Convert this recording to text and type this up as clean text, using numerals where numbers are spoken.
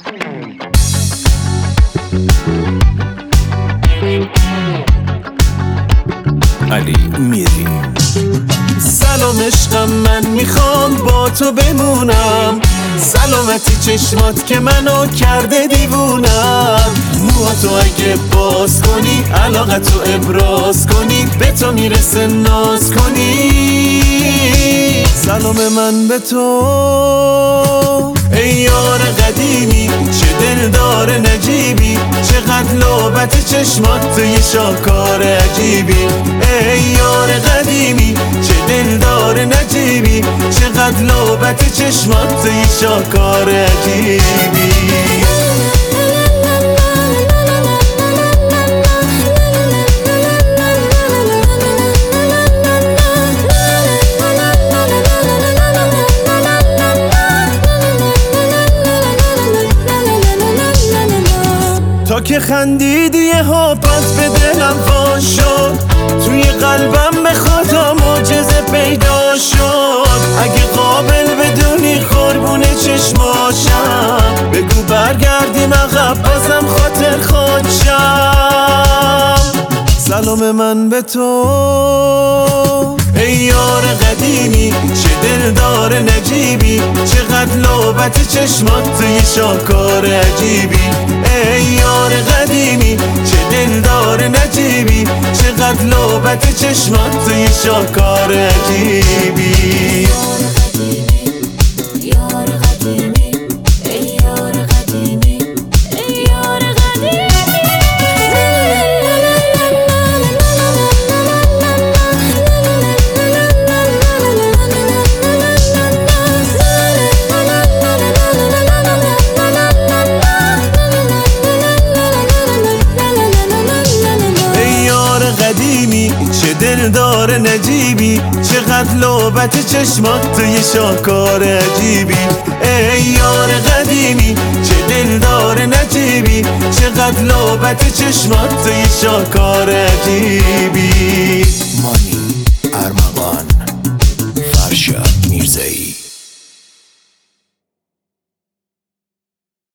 علی میری. سلام عشقم، من میخوام با تو بمونم. سلامتی چشمات که منو کرده دیوونم. موهاتو اگه باز کنی، علاقتو ابراز کنی، به تو میرسه ناز کنی. سلام من به تو ای یار قدیمی، چه دلدار نجیبی، چقدر لعبت چشمات توی شاهکار عجیبی. ای یار قدیمی، چه دلدار نجیبی، چقدر لعبت چشمات توی شاهکار عجیبی. تا که خندیدی یه ها پس به دلم وا شد، توی قلبم به خدا معجزه پیدا شد. اگه قابل بدونی قربون چشماشم، بگو برگردیم عقب بازم خاطر خودشم. سلام من به تو ای یار قدیمی، چه دلدار نجیبی، چقدر لعبت چشمات توی شاهکار عجیبی. ای یار قدیمی، چه دلدار نجیبی، چقدر لعبت چشمات توی شاهکار عجیبی. چه دلدار نجیبی، چقدر لعبت چشمات توی شاهکار عجیبی. ای یار قدیمی، چه دلدار نجیبی، چقدر لعبت چشمات توی شاهکار عجیبی.